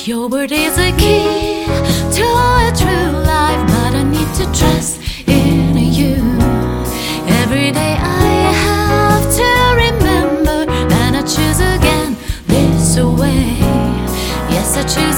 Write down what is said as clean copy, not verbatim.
Your word is a key to a true life, but I need to trust in you. Every day I have to remember, and I choose again this way. Yes, I choose